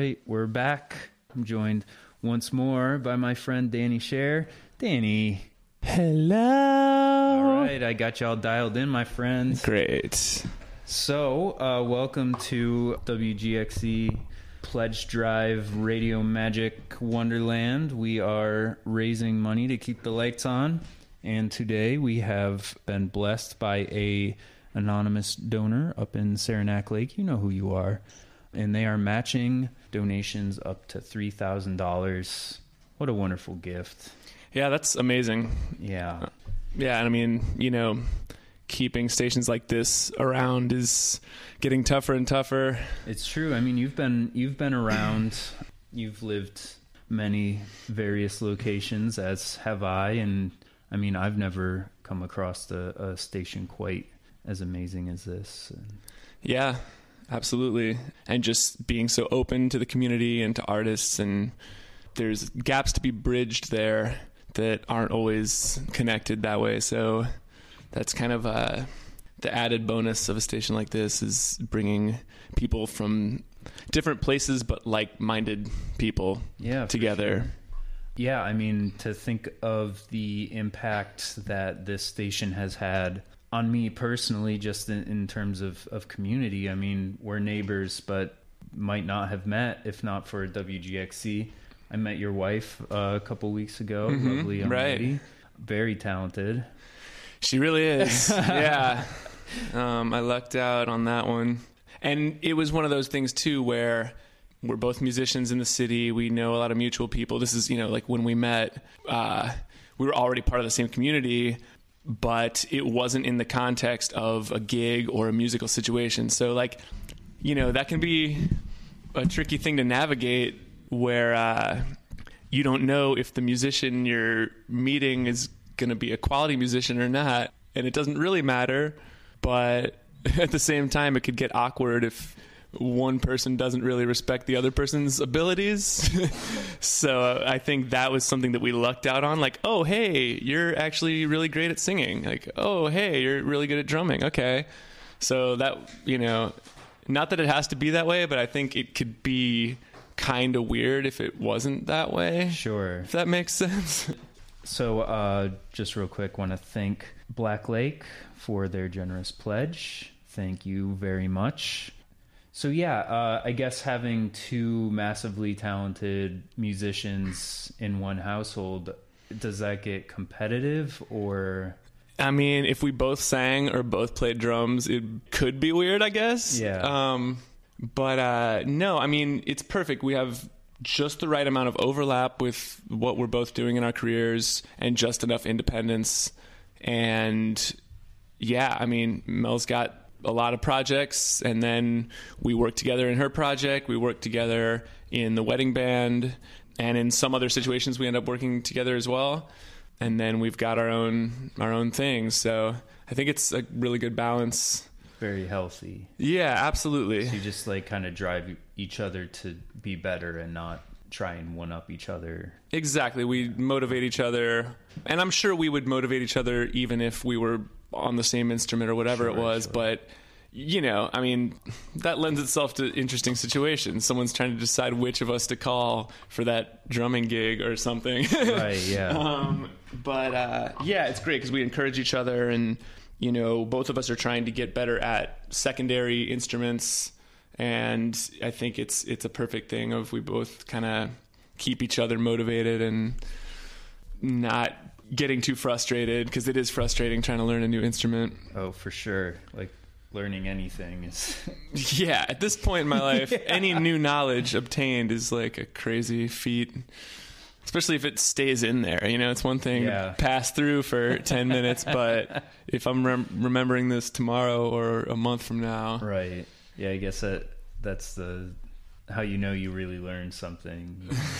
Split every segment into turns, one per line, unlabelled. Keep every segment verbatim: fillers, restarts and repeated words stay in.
right, we're back. I'm joined once more by my friend Danny Scher. Danny.
Hello.
All right, I got y'all dialed in, my friends.
Great.
So, uh, welcome to W G X E Pledge Drive Radio Magic Wonderland. We are raising money to keep the lights on, and today we have been blessed by a anonymous donor up in Saranac Lake. You know who you are. And they are matching donations up to three thousand dollars. What a wonderful gift.
Yeah, that's amazing.
Yeah.
Yeah, and I mean, you know, keeping stations like this around is getting tougher and tougher.
It's true. I mean, you've been you've been around. You've lived many various locations, as have I. And I mean, I've never come across a, a station quite as amazing as this.
Yeah. Absolutely. And just being so open to the community and to artists, and there's gaps to be bridged there that aren't always connected that way. So that's kind of uh, the added bonus of a station like this, is bringing people from different places but like-minded people
yeah,
together.
Sure. Yeah, I mean, to think of the impact that this station has had on me personally, just in, in terms of, of community. I mean, we're neighbors, but might not have met if not for W G X C. I met your wife uh, a couple weeks ago.
Mm-hmm,
Lovely young
right.
lady. Very talented.
She really is. Yeah. Um, I lucked out on that one. And it was one of those things, too, where we're both musicians in the city. We know a lot of mutual people. This is, you know, like when we met, uh, we were already part of the same community, but it wasn't in the context of a gig or a musical situation. So, like, you know, that can be a tricky thing to navigate, where uh, you don't know if the musician you're meeting is going to be a quality musician or not. And it doesn't really matter, but at the same time, it could get awkward if one person doesn't really respect the other person's abilities. So uh, I think that was something that we lucked out on. Like, oh, hey, you're actually really great at singing. Like, oh, hey, you're really good at drumming. Okay. So that, you know, not that it has to be that way, but I think it could be kind of weird if it wasn't that way.
Sure.
If that makes sense.
So uh, just real quick, want to thank Black Lake for their generous pledge. Thank you very much. So yeah, uh, I guess having two massively talented musicians in one household, does that get competitive, or?
I mean, if we both sang or both played drums, it could be weird, I guess.
Yeah.
Um, but uh, no, I mean, it's perfect. We have just the right amount of overlap with what we're both doing in our careers, and just enough independence. And yeah, I mean, Mel's got a lot of projects, and then we work together in her project. We work together in the wedding band, and in some other situations we end up working together as well. And then we've got our own our own things. So I think it's a really good balance.
Very healthy.
Yeah, absolutely.
So you just like kind of drive each other to be better and not try and one up each other.
Exactly. We motivate each other, and I'm sure we would motivate each other even if we were on the same instrument or whatever
sure,
it was.
Sure.
But, you know, I mean, that lends itself to interesting situations. Someone's trying to decide which of us to call for that drumming gig or something.
Right, yeah.
um, but, uh, yeah, it's great because we encourage each other, and, you know, both of us are trying to get better at secondary instruments. And I think it's it's a perfect thing of we both kind of keep each other motivated and not getting too frustrated, because it is frustrating trying to learn a new instrument.
Oh, for sure. Like learning anything is...
Yeah, at this point in my life,
yeah.
Any new knowledge obtained is like a crazy feat, especially if it stays in there. You know, it's one thing
yeah.
to pass through for ten minutes, but if I'm rem- remembering this tomorrow or a month from now...
Right. Yeah, I guess that that's the how you know you really learned something.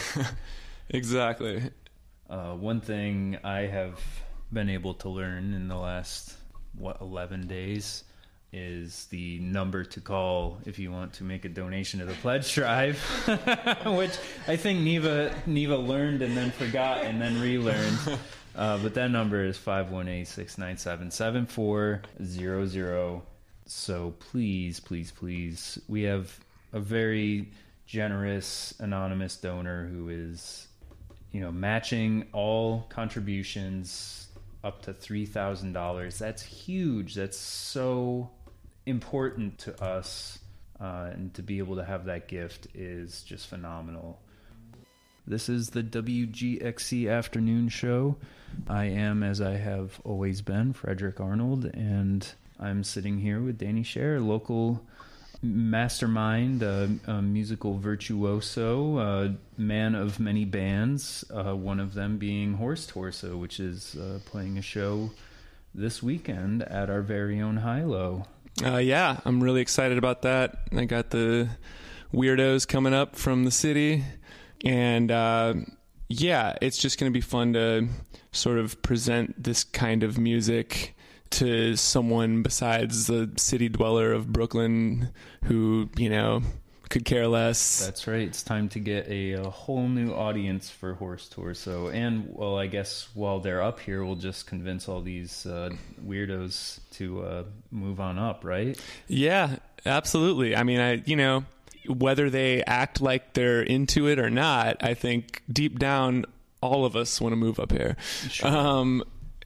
Exactly.
Uh, one thing I have been able to learn in the last, what, eleven days is the number to call if you want to make a donation to the pledge drive, which I think Neva Neva learned and then forgot and then relearned. Uh, but that number is five one eight, six nine seven, seven four zero zero. So please, please, please, we have a very generous anonymous donor who is, you know, matching all contributions up to three thousand dollars. That's huge. That's so important to us. Uh, and to be able to have that gift is just phenomenal. This is the W G X C Afternoon Show. I am, as I have always been, Frederick Arnold, and I'm sitting here with Danny Scher, local mastermind, uh, a musical virtuoso, uh, man of many bands, uh, one of them being Horse Torso, which is uh, playing a show this weekend at our very own Hilo.
Uh, yeah, I'm really excited about that. I got the Weirdos coming up from the city, and uh, yeah, it's just going to be fun to sort of present this kind of music to someone besides the city dweller of Brooklyn who, you know, could care less.
That's right. It's time to get a, a whole new audience for Horse Torso. And, well, I guess while they're up here, we'll just convince all these uh, weirdos to uh, move on up, right?
Yeah, absolutely. I mean, I, you know, whether they act like they're into it or not, I think deep down, all of us want to move up here.
Sure.
Um,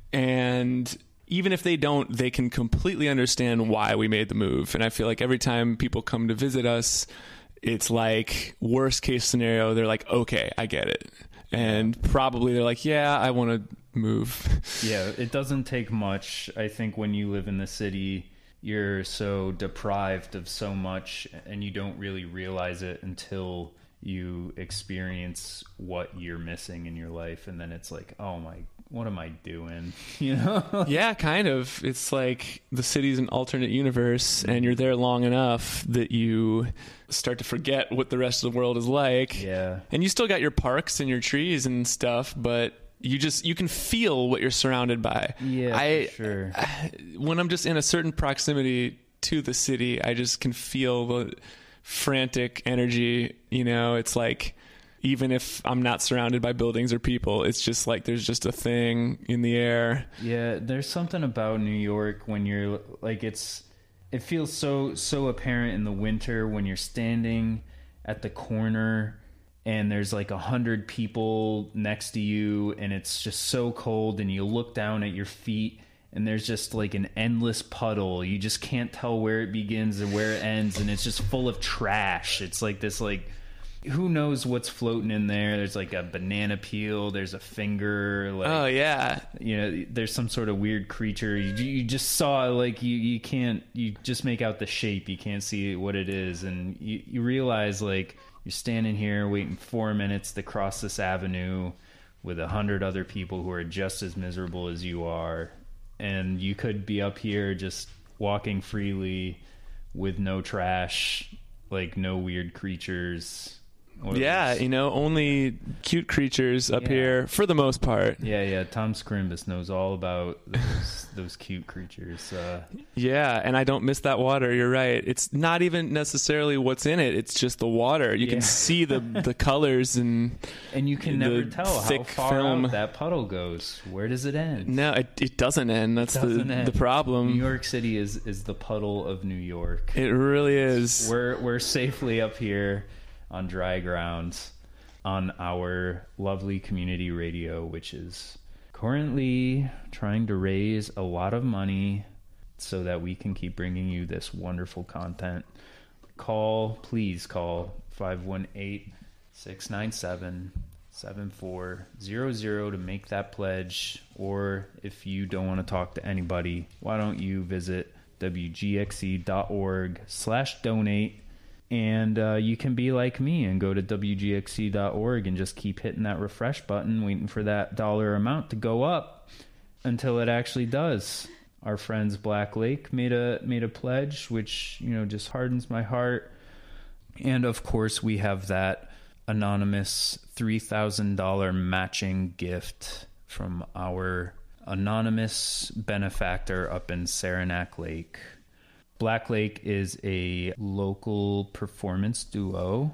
and even if they don't, they can completely understand why we made the move. And I feel like every time people come to visit us, it's like worst case scenario, they're like, okay, I get it. And probably they're like, yeah, I want to move.
Yeah, it doesn't take much. I think when you live in the city, you're so deprived of so much and you don't really realize it until you experience what you're missing in your life. And then it's like, oh my, what am I doing? You know?
Yeah, kind of. It's like the city's an alternate universe and you're there long enough that you start to forget what the rest of the world is like.
Yeah.
And you still got your parks and your trees and stuff, but you just, you can feel what you're surrounded by.
Yeah,
I,
for sure.
I, when I'm just in a certain proximity to the city, I just can feel the frantic energy. You know, it's like, even if I'm not surrounded by buildings or people, it's just like there's just a thing in the air.
Yeah, there's something about New York when you're like, it's it feels so so apparent in the winter when you're standing at the corner and there's like a hundred people next to you and it's just so cold and you look down at your feet and there's just like an endless puddle. You just can't tell where it begins and where it ends, and it's just full of trash. It's like this like, who knows what's floating in there. There's like a banana peel, there's a finger, like,
oh yeah,
you know, there's some sort of weird creature. You, you just saw, like, you, you can't, you just make out the shape, you can't see what it is, and you, you realize, like, you're standing here waiting four minutes to cross this avenue with a hundred other people who are just as miserable as you are, and you could be up here just walking freely with no trash, like no weird creatures.
Yeah, you know, only cute creatures up
Yeah.
here for the most part.
Yeah, yeah. Tom Scrimbus knows all about those, those cute creatures. Uh,
Yeah, and I don't miss that water. You're right. It's not even necessarily what's in it. It's just the water. You
Yeah.
can see the the colors and
and you can
the
never tell how
thick
far
film.
out that puddle goes. Where does it end?
No, it, it doesn't end. That's
doesn't
the
end.
the problem.
New York City is, is the puddle of New York.
It really is.
We're we're safely up here on dry ground on our lovely community radio, which is currently trying to raise a lot of money so that we can keep bringing you this wonderful content. Call, please call five one eight, six nine seven, seven four zero zero to make that pledge. Or if you don't want to talk to anybody, why don't you visit W G X C dot org slash donate. And uh, you can be like me and go to W G X C dot org and just keep hitting that refresh button, waiting for that dollar amount to go up until it actually does. Our friends Black Lake made a made a pledge, which, you know, just hardens my heart. And of course, we have that anonymous three thousand dollars matching gift from our anonymous benefactor up in Saranac Lake. Black Lake is a local performance duo,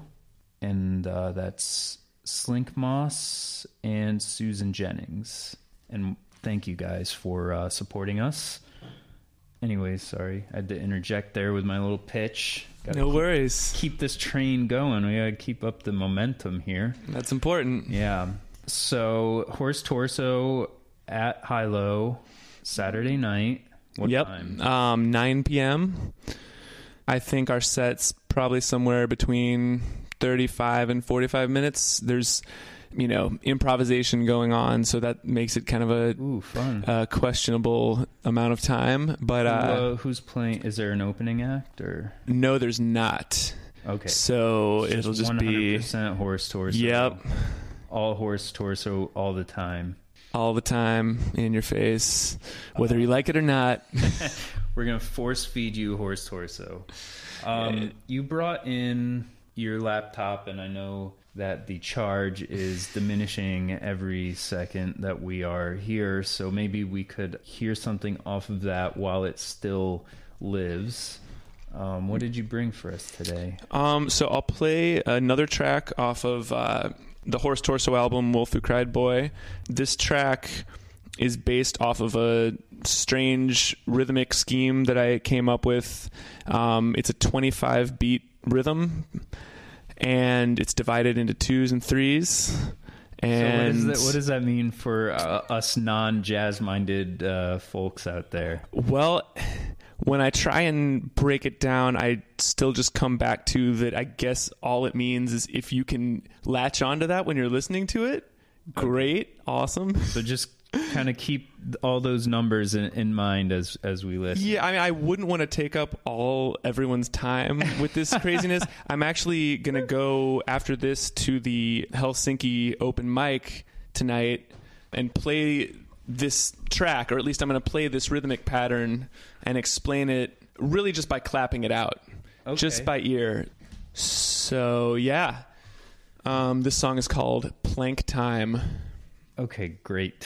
and uh, that's Slink Moss and Susan Jennings. And thank you guys for uh, supporting us. anyways, sorry. I had to interject there with my little pitch. Gotta
No
keep,
worries.
Keep this train going. We gotta keep up the momentum here.
That's important.
Yeah. So, Horse Torso at High Low, Saturday night. What
yep.
time?
Um, nine p.m. I think our set's probably somewhere between thirty-five and forty-five minutes. There's, you know, improvisation going on, so that makes it kind of a
Ooh, fun.
Uh, questionable amount of time. But uh,
uh, who's playing? Is there an opening act or?
No, there's not.
Okay.
So
it's
it'll just
one hundred
be
percent Horse Torso.
Yep.
All Horse Torso all the time.
All the time in your face, whether you like it or not.
We're gonna force feed you Horse Torso. Um, you brought in your laptop, and I know that the charge is diminishing every second that we are here, so maybe we could hear something off of that while it still lives. Um, what did you bring for us today?
Um, so I'll play another track off of uh, the Horse Torso album, Wolf Who Cried Boy. This track is based off of a strange rhythmic scheme that I came up with. Um, it's a twenty-five beat rhythm, and it's divided into twos and threes. And
so what, is that, what does that mean for uh, us non-jazz minded uh, folks out there?
Well, when I try and break it down, I still just come back to that. I guess all it means is if you can latch onto that when you're listening to it, great, okay. Awesome.
So just kind of keep all those numbers in, in mind as as we listen.
Yeah, I mean, I wouldn't want to take up all everyone's time with this craziness. I'm actually going to go after this to the Helsinki open mic tonight and play this track, or at least I'm going to play this rhythmic pattern and explain it really just by clapping it out, okay. Just by ear. So, yeah. Um, this song is called Plank Time.
Okay, great.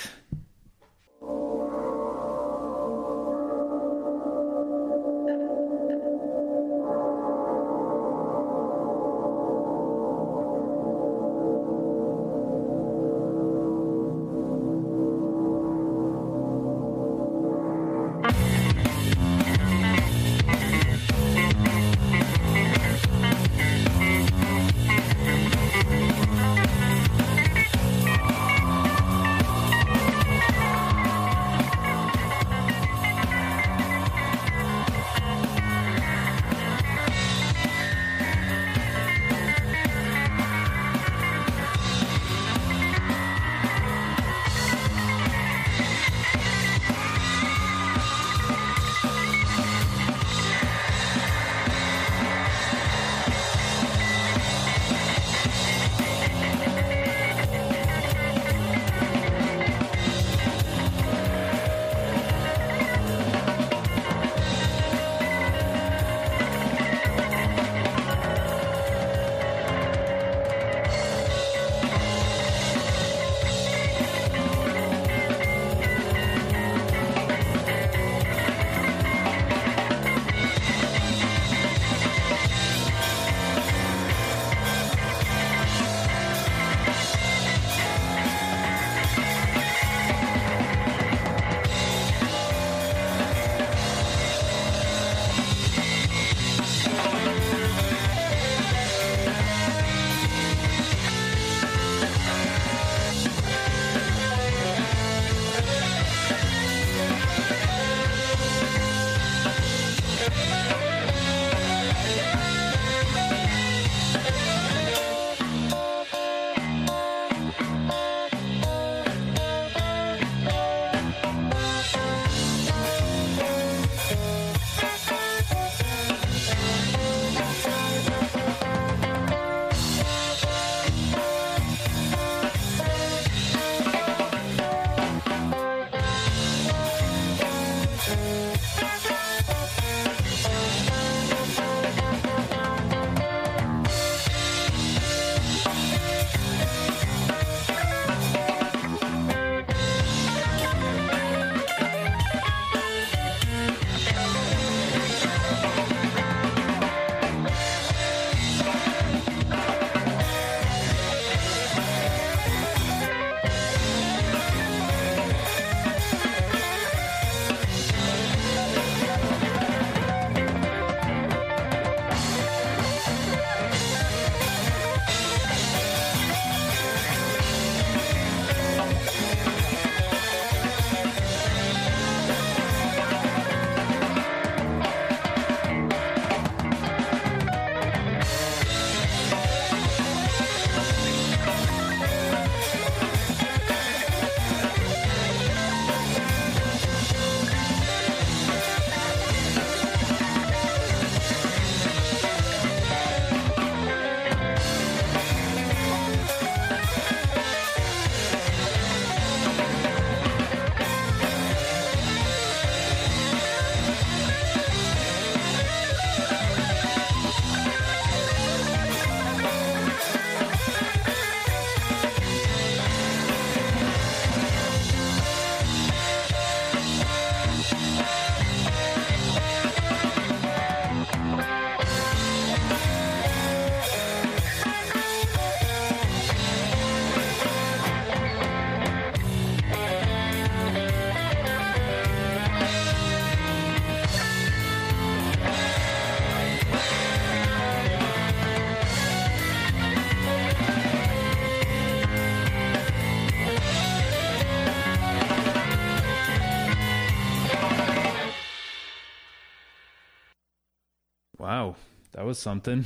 was something.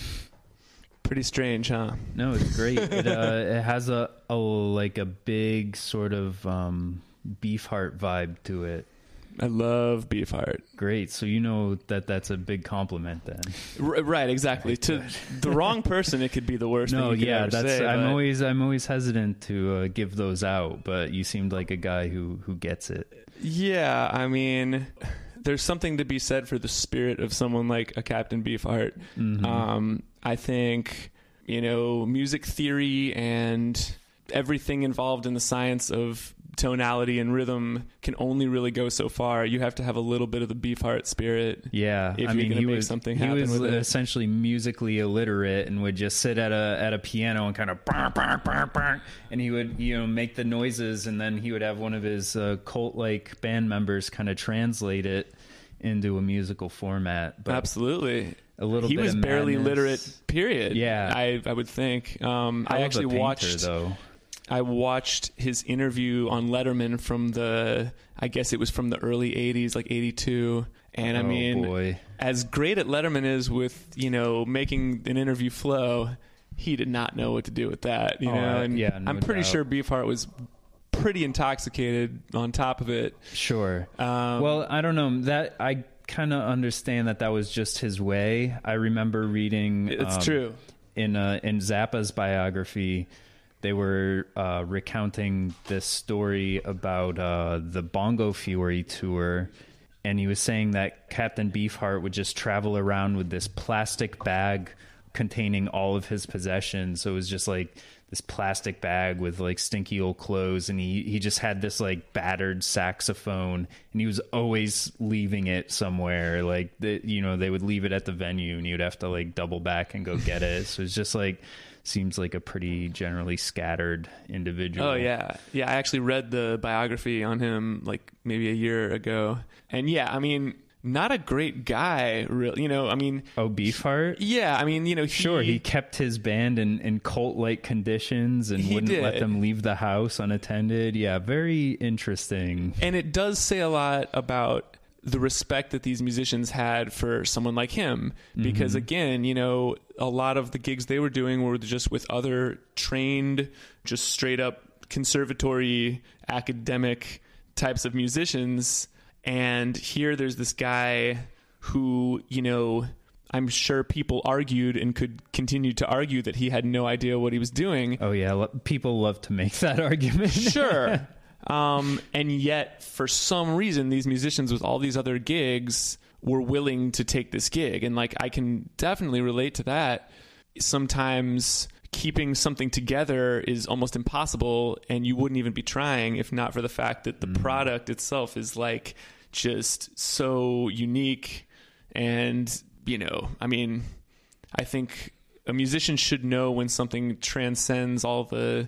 Pretty strange, huh?
No, it's great. It, uh, it has a, a like a big sort of um, Beefheart vibe to it.
I love Beefheart.
Great. So you know that that's a big compliment then.
R- right, exactly. To the wrong person, it could be the worst
no,
thing you could
yeah,
ever
that's
say.
I'm
but...
always I'm always hesitant to uh, give those out, but you seemed like a guy who who gets it.
Yeah, I mean, there's something to be said for the spirit of someone like a Captain Beefheart.
Mm-hmm.
Um, I think, you know, music theory and everything involved in the science of tonality and rhythm can only really go so far. You have to have a little bit of the Beefheart spirit.
Yeah,
if
I
you're
mean,
gonna
he
make
was
something
he
happen
was
with it.
essentially musically illiterate and would just sit at a at a piano and kind of bah, bah, bah, bah, and he would you know make the noises, and then he would have one of his uh, cult like band members kind of translate it into a musical format. But
absolutely.
A little
he
bit
was
of
barely
madness.
literate, period.
Yeah.
I, I would think. Um, I actually
a painter,
watched
though.
I watched his interview on Letterman from the, I guess it was from the early eighties, like eighty-two. And I
oh,
mean,
boy.
as great at Letterman is with, you know, making an interview flow, he did not know what to do with that. You
Oh,
know,
uh,
and
yeah, no
I'm pretty
doubt.
sure Beefheart was pretty intoxicated on top of it.
Sure.
Um,
well, I don't know. That I kind of understand that that was just his way. I remember reading.
It's
um,
true.
In uh, in Zappa's biography, they were uh, recounting this story about uh, the Bongo Fiore tour, and he was saying that Captain Beefheart would just travel around with this plastic bag containing all of his possessions. So it was just like this plastic bag with like stinky old clothes, and he he just had this like battered saxophone, and he was always leaving it somewhere. Like the, you know they would leave it at the venue, and he would have to like double back and go get it. So it's just like seems like a pretty generally scattered individual.
Oh yeah, yeah. I actually read the biography on him like maybe a year ago, and yeah, I mean, not a great guy, really. You know, I mean,
Oh, Beefheart?
yeah, I mean, you know, he,
Sure, he kept his band in, in cult-like conditions and
He
wouldn't
did.
let them leave the house unattended. Yeah, very interesting.
and it does say a lot about the respect that these musicians had for someone like him, because again, you know, a lot of the gigs they were doing were just with other trained, just straight up conservatory academic types of musicians. And here there's this guy who, you know, I'm sure people argued and could continue to argue that he had no idea what he was doing.
Oh, yeah, lo- people love to make that argument.
Sure. Um, and yet, for some reason, these musicians with all these other gigs were willing to take this gig. And, like, I can definitely relate to that. Sometimes keeping something together is almost impossible, and you wouldn't even be trying if not for the fact that the mm. product itself is, like, just so unique. And, you know, I mean, I think a musician should know when something transcends all the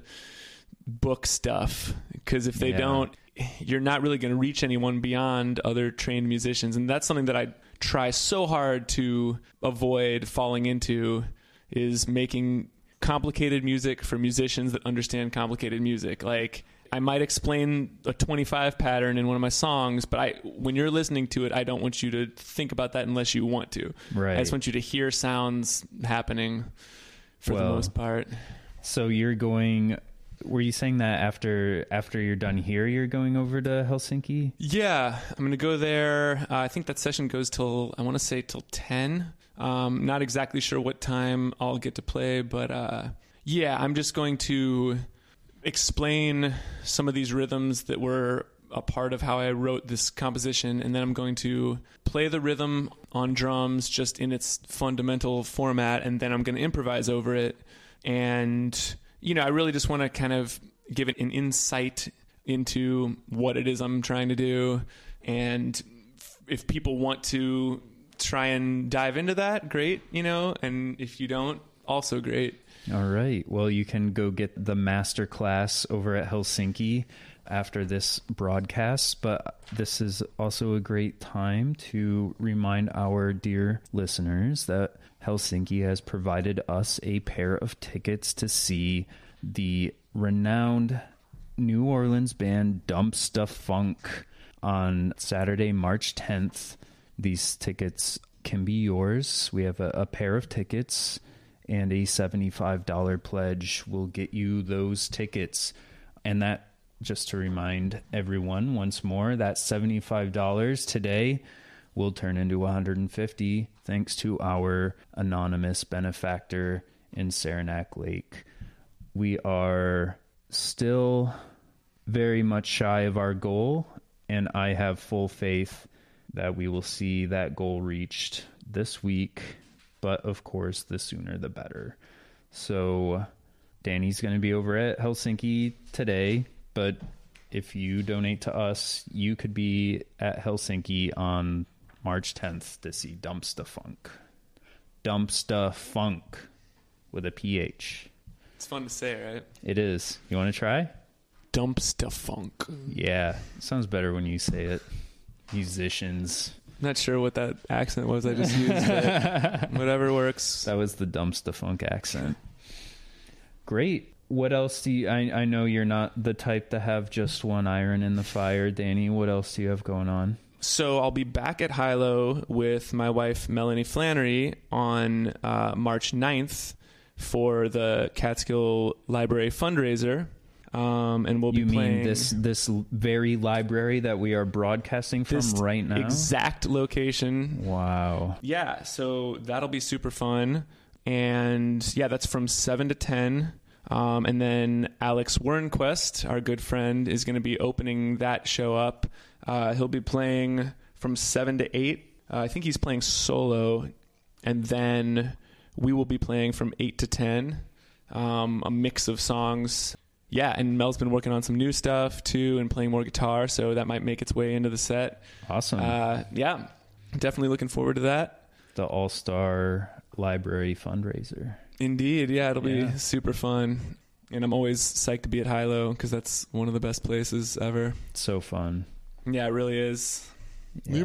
book stuff, because if they
yeah.
don't, you're not really going to reach anyone beyond other trained musicians. And that's something that I try so hard to avoid falling into, is making complicated music for musicians that understand complicated music. Like, I might explain a twenty-five pattern in one of my songs, but I, when you're listening to it, I don't want you to think about that unless you want to.
Right.
I just want you to hear sounds happening for
well,
the most part.
So you're going... Were you saying that after after you're done here, you're going over to Helsinki?
Yeah, I'm going to go there. Uh, I think that session goes till, I want to say till ten. Um, not exactly sure what time I'll get to play, but uh, yeah, I'm just going to explain some of these rhythms that were a part of how I wrote this composition, and then I'm going to play the rhythm on drums just in its fundamental format, and then I'm going to improvise over it. And you know, I really just want to kind of give it an insight into what it is I'm trying to do. And if people want to try and dive into that, great, you know, and if you don't, also great.
All right. Well, you can go get the master class over at Helsinki after this broadcast, but this is also a great time to remind our dear listeners that Helsinki has provided us a pair of tickets to see the renowned New Orleans band Dump Stuff Funk on Saturday, March tenth. These tickets can be yours. We have a, a pair of tickets, and a seventy-five dollars pledge will get you those tickets. And that, just to remind everyone once more, that seventy-five dollars today will turn into one hundred fifty dollars thanks to our anonymous benefactor in Saranac Lake. We are still very much shy of our goal, and I have full faith that we will see that goal reached this week, but of course, the sooner the better. So Danny's going to be over at Helsinki today, but if you donate to us, you could be at Helsinki on March tenth to see Dumpsta Funk. Dumpsta Funk with a P H.
It's fun to say, right?
It is. You want to try?
Dumpsta Funk.
Yeah, it sounds better when you say it. Musicians.
Not sure what that accent was I just used, but whatever works.
That was the Dumpsta Funk accent. Great. What else do you... I, I know you're not the type to have just one iron in the fire, Danny. What else do you have going on?
So I'll be back at Hilo with my wife, Melanie Flannery, on uh, March ninth for the Catskill Library fundraiser. Um, and we'll
you
be playing...
You mean this, this very library that we are broadcasting from
this
right now?
Exact location.
Wow.
Yeah, so that'll be super fun. And yeah, that's from seven to ten. Um, and then Alex Wernquist, our good friend, is going to be opening that show up. Uh, he'll be playing from seven to eight. Uh, I think he's playing solo. And then we will be playing from eight to ten. Um, a mix of songs. Yeah, and Mel's been working on some new stuff, too, and playing more guitar, so that might make its way into the set.
Awesome.
Uh, yeah, definitely looking forward to that.
The All-Star Library fundraiser.
Indeed, yeah, it'll
Yeah.
be super fun. And I'm always psyched to be at Hilo, because that's one of the best places ever.
So fun.
Yeah, it really is.
Yeah.
Liam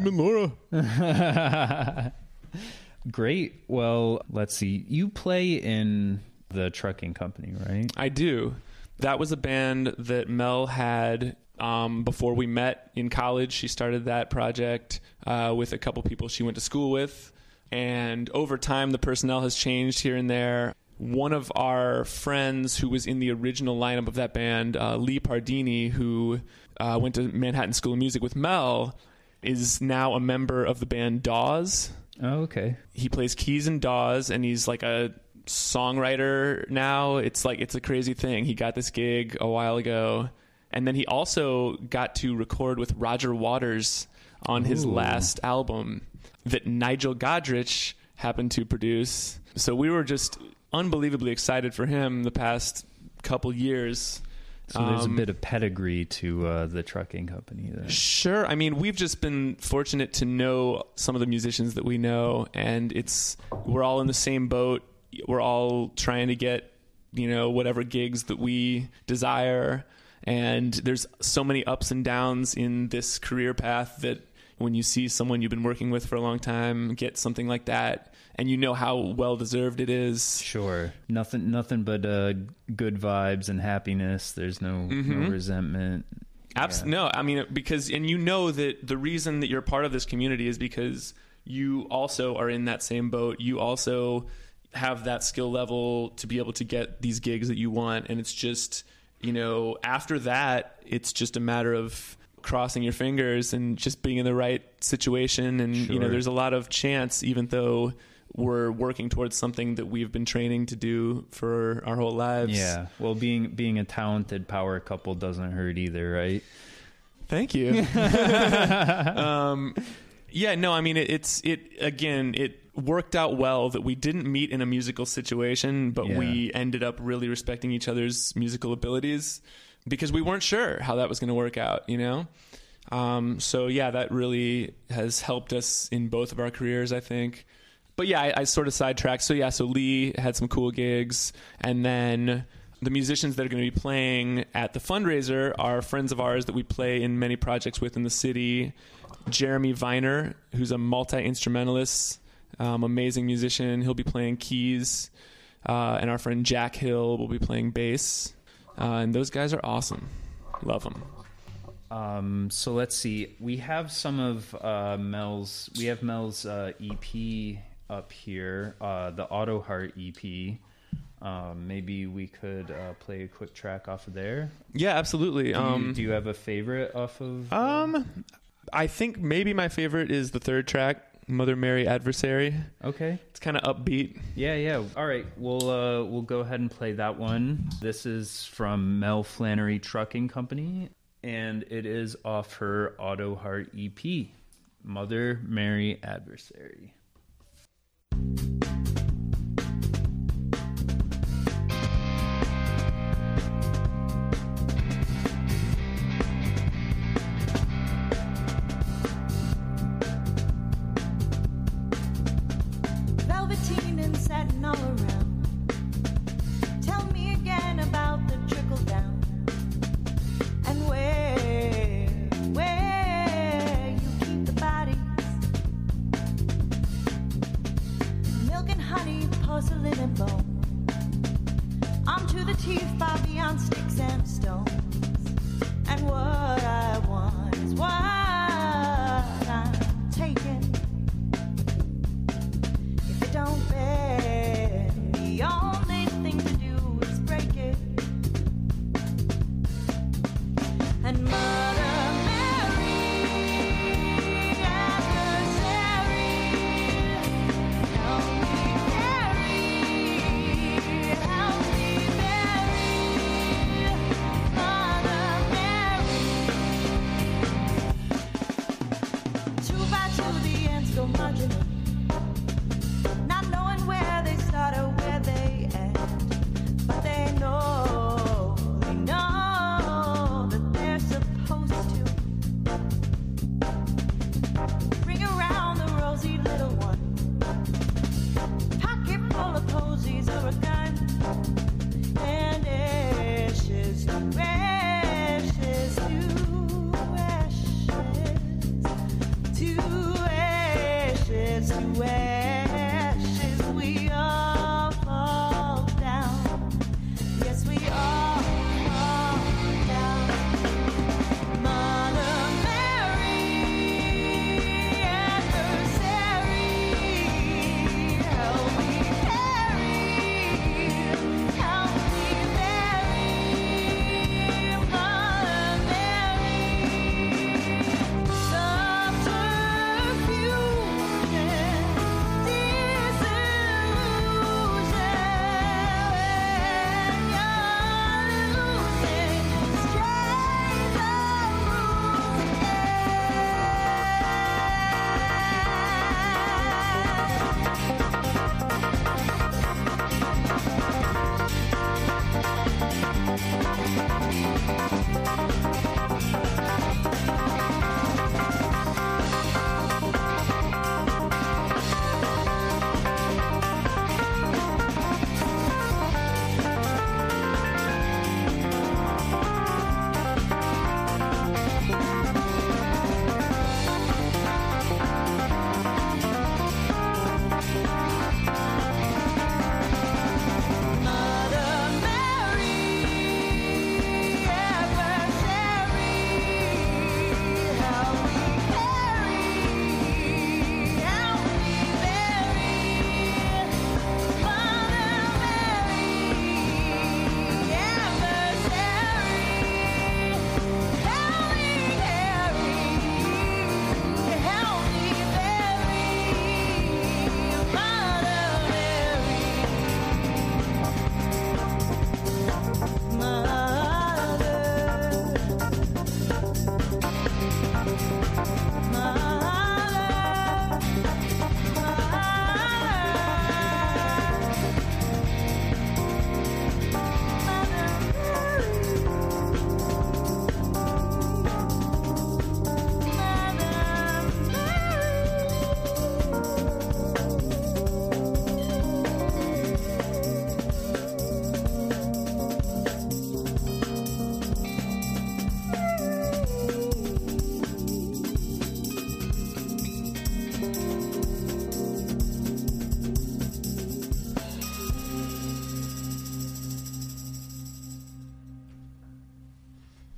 and Laura.
Great. Well, let's see. You play in the trucking company, right?
I do. That was a band that Mel had um, before we met in college. She started that project uh, with a couple people she went to school with. And over time, the personnel has changed here and there. One of our friends who was in the original lineup of that band, uh, Lee Pardini, who uh, went to Manhattan School of Music with Mel, is now a member of the band Dawes.
Oh, okay.
He plays keys in Dawes, and he's like a songwriter now. It's like, it's a crazy thing. He got this gig a while ago, and then he also got to record with Roger Waters on his
Ooh.
last album that Nigel Godrich happened to produce. So we were just unbelievably excited for him the past couple years.
So there's
Um,
a bit of pedigree to uh, the trucking company then.
Sure. I mean, we've just been fortunate to know some of the musicians that we know, and it's we're all in the same boat. We're all trying to get, you know, whatever gigs that we desire. And there's so many ups and downs in this career path that when you see someone you've been working with for a long time get something like that, and you know how well deserved it is.
Sure. Nothing nothing but uh, good vibes and happiness. There's no,
Mm-hmm.
no resentment.
Abs-
Yeah.
No, I mean, because, and you know that the reason that you're part of this community is because you also are in that same boat. You also have that skill level to be able to get these gigs that you want. And it's just, you know, after that, it's just a matter of crossing your fingers and just being in the right situation. And, you know,
Sure.
there's a lot of chance, even though we're working towards something that we've been training to do for our whole lives.
Yeah. Well, being being a talented power couple doesn't hurt either, right?
Thank you. um, yeah, no, I mean, it, it's, it, again, it worked out well that we didn't meet in a musical situation, but
Yeah.
we ended up really respecting each other's musical abilities because we weren't sure how that was going to work out, you know? Um, so yeah, that really has helped us in both of our careers, I think. But yeah, I, I sort of sidetracked. So yeah, so Lee had some cool gigs, and then the musicians that are going to be playing at the fundraiser are friends of ours that we play in many projects with in the city. Jeremy Viner, who's a multi-instrumentalist, um, amazing musician. He'll be playing keys. Uh, and our friend Jack Hill will be playing bass. Uh, and those guys are awesome. Love them.
Um, so let's see. We have some of uh, Mel's. We have Mel's uh, E P up here, uh, the Auto Heart E P. Um, maybe we could uh, play a quick track off of there.
Yeah, absolutely.
Do you,
um,
do you have a favorite off of? Uh...
Um, I think maybe my favorite is the third track, Mother Mary Adversary.
Okay,
it's kind of upbeat.
Yeah, yeah. All right, we'll uh, we'll go ahead and play that one. This is from Mel Flannery Trucking Company, and it is off her Auto Heart E P, Mother Mary Adversary.
Velveteen and satin all around. Tell me again about the trickle down. And where, where you keep the bodies. Milk and honey, porcelain and bone. Onto the teeth, far beyond sticks and stones. And what I want is what I'm taking. If it don't bend, the only thing to do is break it. And Mother Mary, adversary, help me bury, help me bury, Mother Mary. Two by two, the ants go marching in, not knowing where they start or where they end, but they know, they know that they're supposed to bring around the rosy little one, pocket full of posies or a gun, and ashes to ashes to ashes to ashes to ashes, we all fall down. Yes, we all fall down. Mother Mary, adversary, help me bury, help me bury, Mother Mary. Subterfuge, Mother Mary, adversary,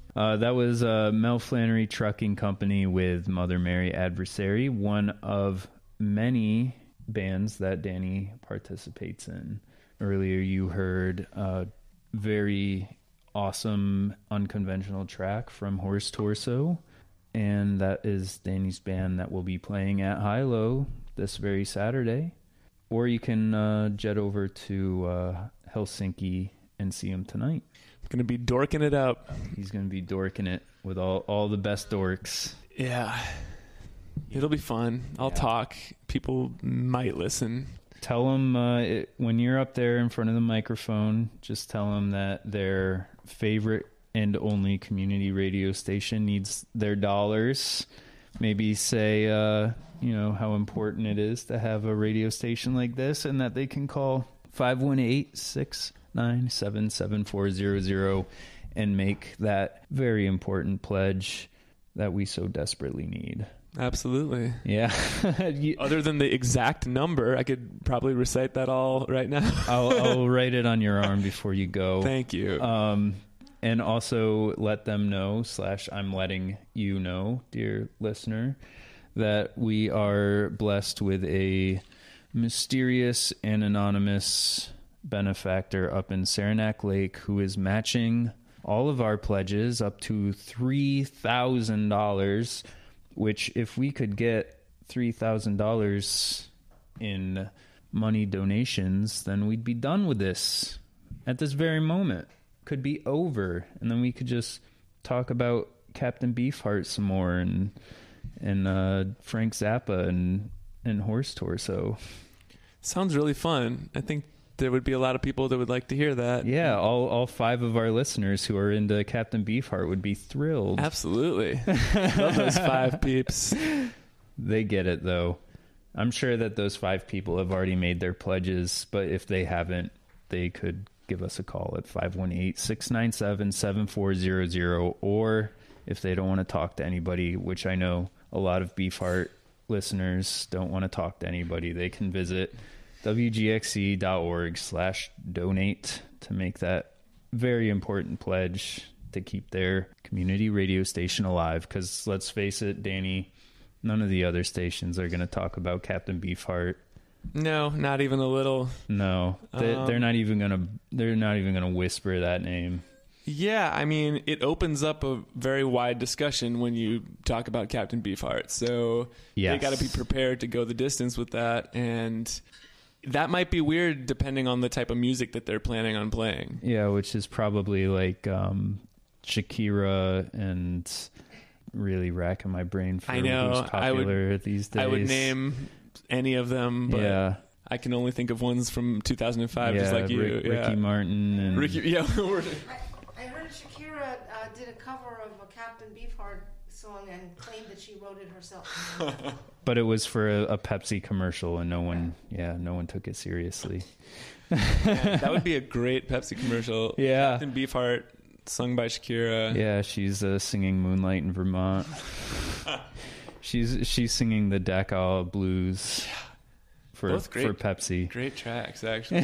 Uh, that was uh, Mel Flannery Trucking Company with Mother Mary Adversary, one of many bands that Danny participates in. Earlier you heard a very awesome unconventional track from Horse Torso, and that is Danny's band that will be playing at Hilo this very Saturday. Or you can uh, jet over to uh, Helsinki and see him tonight.
Going to be dorking it up.
He's going to be dorking it with all, all the best dorks.
Yeah. It'll be fun. I'll
Yeah.
talk. People might listen.
Tell them uh, it, when you're up there in front of the microphone, just tell them that their favorite and only community radio station needs their dollars. Maybe say, uh, you know, how important it is to have a radio station like this, and that they can call five one eight, six nine seven, seven four zero zero and make that very important pledge that we so desperately need.
Absolutely.
Yeah. You,
Other than the exact number, I could probably recite that all right now.
I'll, I'll write it on your arm before you go.
Thank you.
Um, and also let them know, slash I'm letting you know, dear listener, that we are blessed with a mysterious and anonymous benefactor up in Saranac Lake who is matching all of our pledges up to three thousand dollars, which if we could get three thousand dollars in money donations, then we'd be done with this at this very moment. Could be over, and then we could just talk about Captain Beefheart some more, and and uh, Frank Zappa and and Horse Torso.
Sounds really fun. I think there would be a lot of people that would like to hear that.
Yeah, all all five of our listeners who are into Captain Beefheart would be thrilled.
Absolutely. Love those five peeps.
They get it, though. I'm sure that those five people have already made their pledges, but if they haven't, they could give us a call at five one eight, six nine seven, seven four zero zero, or if they don't want to talk to anybody, which I know a lot of Beefheart listeners don't want to talk to anybody, they can visit W G X C dot org slash donate to make that very important pledge to keep their community radio station alive. Because let's face it, Danny, none of the other stations are going to talk about Captain Beefheart.
No, not even a little.
No, they,
Um,
they're not even going to. They're not even going to whisper that name.
Yeah, I mean, it opens up a very wide discussion when you talk about Captain Beefheart. So
Yes.
they got to be prepared to go the distance with that. And that might be weird depending on the type of music that they're planning on playing.
Yeah, which is probably like um, Shakira and really racking my brain for
I know.
who's popular
I would,
these days.
I would name any of them, but
yeah.
I can only think of ones from two thousand five,
yeah,
just like you.
Rick,
yeah.
Ricky Martin and
Ricky, yeah. we're-
I, I heard Shakira uh, did a cover of a Captain Beefheart song and claimed that she wrote it herself.
but it was for a, a Pepsi commercial, and no one, yeah, no one took it seriously.
yeah, that would be a great Pepsi commercial.
Yeah.
Captain Beefheart, sung by Shakira.
Yeah, she's uh, singing "Moonlight in Vermont." she's she's singing the Dachau Blues for
Both great.
for Pepsi.
Great tracks, actually.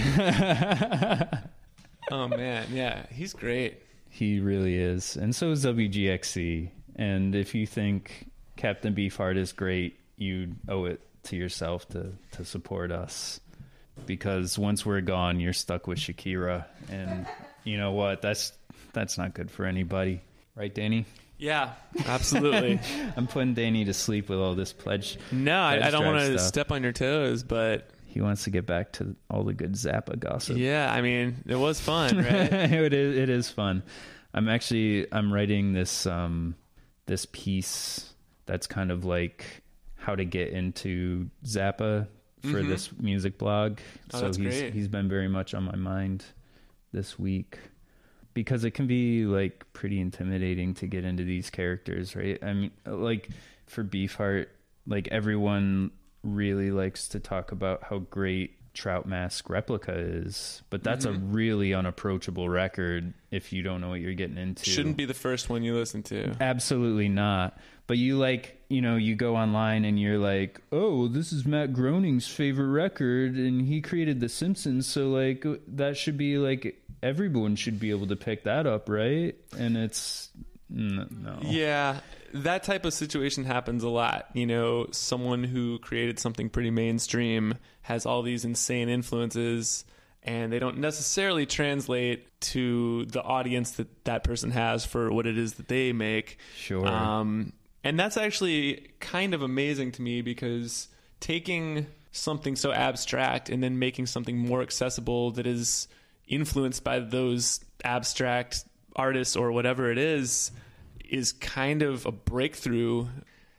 Oh, man. Yeah, he's great.
He really is, and so is W G X C. And if you think Captain Beefheart is great, you owe it to yourself to to support us, because once we're gone, you're stuck with Shakira, and you know what? That's that's not good for anybody, right, Danny?
Yeah, absolutely.
I'm putting Danny to sleep with all this pledge.
No, I, I don't
drive
want to
stuff.
step on your toes, but
He wants to get back to all the good Zappa gossip.
yeah, I mean, it was fun, right?
it is. It is fun. I'm actually I'm writing this um this piece that's kind of like how to get into Zappa for
Mhm.
this music blog.
Oh,
so
that's
he's
great.
he's been very much on my mind this week, because it can be like pretty intimidating to get into these characters, right? I mean, like for Beefheart, like everyone really likes to talk about how great Trout Mask Replica is, but that's
Mhm.
a really unapproachable record if you don't know what you're getting into.
Shouldn't be the first one you listen to.
Absolutely not. But you like, you know, you go online and you're like, oh, this is Matt Groening's favorite record and he created The Simpsons, so like that should be like everyone should be able to pick that up, right? And it's N- no.
Yeah, that type of situation happens a lot. You know, someone who created something pretty mainstream has all these insane influences, and they don't necessarily translate to the audience that that person has for what it is that they make.
Sure.
Um, and that's actually kind of amazing to me, because taking something so abstract and then making something more accessible that is influenced by those abstract artists or whatever it is is kind of a breakthrough.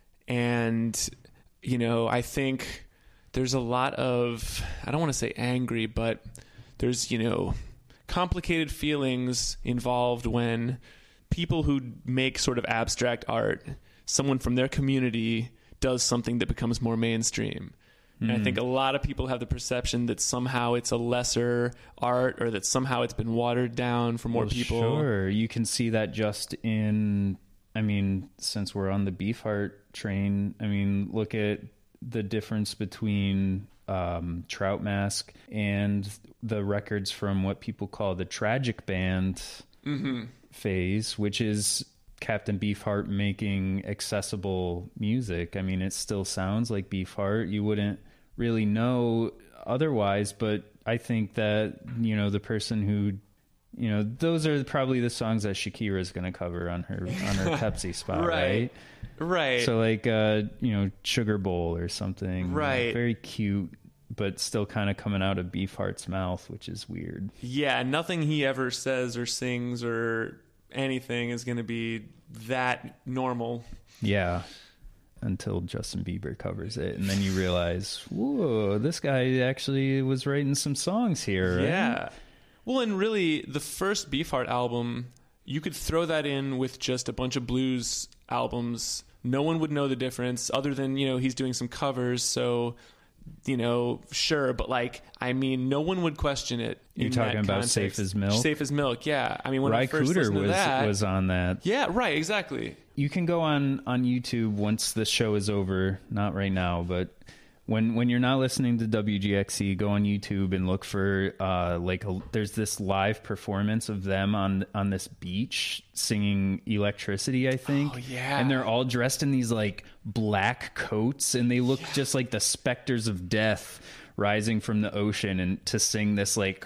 And, you know, I think there's a lot of, I don't want to say angry, but there's, you know, complicated feelings involved when people who make sort of abstract art, someone from their community does something that becomes more mainstream. And I think a lot of people have the perception that somehow it's a lesser art, or that somehow it's been watered down for more
Well,
people.
Sure, you can see that just in, I mean, since we're on the Beefheart train, I mean, look at the difference between um, Trout Mask and the records from what people call the tragic band
Mm-hmm.
phase, which is Captain Beefheart making accessible music. I mean, it still sounds like Beefheart. You wouldn't really know otherwise, but I think that, you know, the person who, you know, those are probably the songs that Shakira is going to cover on her on her Pepsi spot, right?
Right. Right.
So like, uh, you know, Sugar Bowl or something.
Right.
Very cute, but still kind of coming out of Beefheart's mouth, which is weird.
Yeah, nothing he ever says or sings or anything is going to be that normal.
Yeah. Until Justin Bieber covers it, and then you realize, whoa, this guy actually was writing some songs here. Right?
Yeah. Well, and really, the first Beefheart album, you could throw that in with just a bunch of blues albums. No one would know the difference, other than, you know, he's doing some covers, so, you know, sure, but like, I mean, no one would question it.
You're
in
talking
that
about
context.
Safe as Milk?
Safe as Milk, yeah. I mean, when
Ry
I first
Cooder
listened to
was
that,
was on that.
yeah, right, exactly.
You can go on on YouTube once the show is over. Not right now, but when when you're not listening to W G X C, go on YouTube and look for uh, like a, there's this live performance of them on on this beach singing Electricity, I think.
Oh, yeah.
And they're all dressed in these like black coats, and they look just like the specters of death rising from the ocean, and to sing this like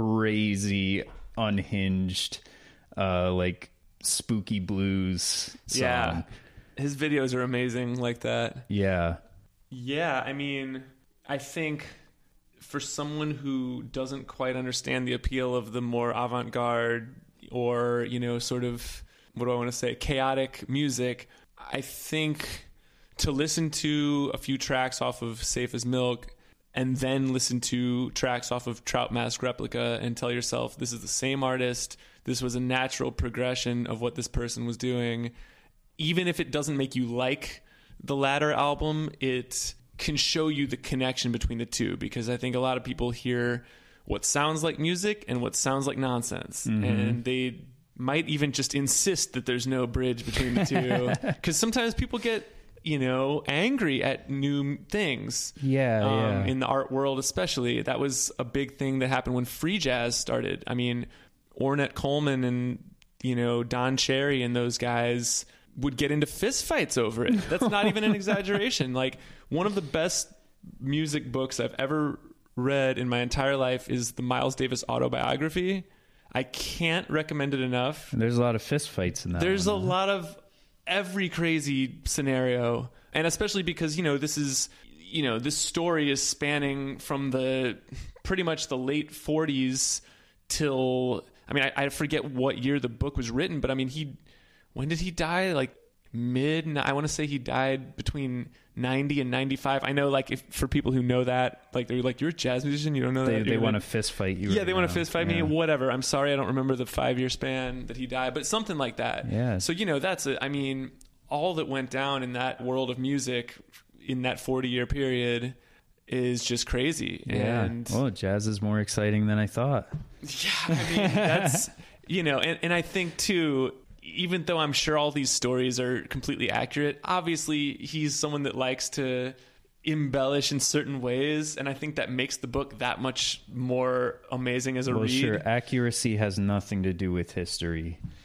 crazy unhinged uh like spooky blues song.
Yeah. His videos are amazing like that.
Yeah.
Yeah, I mean, I think for someone who doesn't quite understand the appeal of the more avant-garde or, you know, sort of, what do I want to say, chaotic music, I think to listen to a few tracks off of Safe as Milk and then listen to tracks off of Trout Mask Replica and tell yourself, this is the same artist, this was a natural progression of what this person was doing, even if it doesn't make you like the latter album, it can show you the connection between the two, because I think a lot of people hear what sounds like music and what sounds like nonsense, mm-hmm. and they might even just insist that there's no bridge between the two, because sometimes people get, you know, angry at new things.
Yeah,
um,
yeah.
In the art world especially. That was a big thing that happened when free jazz started. I mean, Ornette Coleman and, you know, Don Cherry and those guys would get into fist fights over it. That's not even an exaggeration. Like, one of the best music books I've ever read in my entire life is the Miles Davis autobiography. I can't recommend it enough.
There's a lot of fist fights in that.
There's
one,
a
huh?
lot of every crazy scenario, and especially because, you know, this is, you know, this story is spanning from the pretty much the late forties till, I mean, I, I forget what year the book was written, but I mean, he, when did he die? Like mid, I want to say he died between ninety and ninety-five. I know, like, if for people who know that, like, they're like, you're a jazz musician, you don't know
They,
that.
they
You're
want to
like,
fist fight you.
yeah,
right
they want
now.
to fist fight
Yeah.
me. Whatever. I'm sorry, I don't remember the five year span that he died, but something like that.
Yeah.
So, you know, that's a, I mean, all that went down in that world of music in that forty year period is just crazy.
Yeah.
And
Well, jazz is more exciting than I thought.
yeah, I mean, that's, you know, and, and I think too, even though I'm sure all these stories are completely accurate, obviously he's someone that likes to embellish in certain ways, and I think that makes the book that much more amazing as a
Well,
read.
sure. Accuracy has nothing to do with history.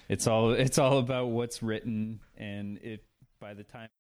It's all it's all about what's written, and if by the time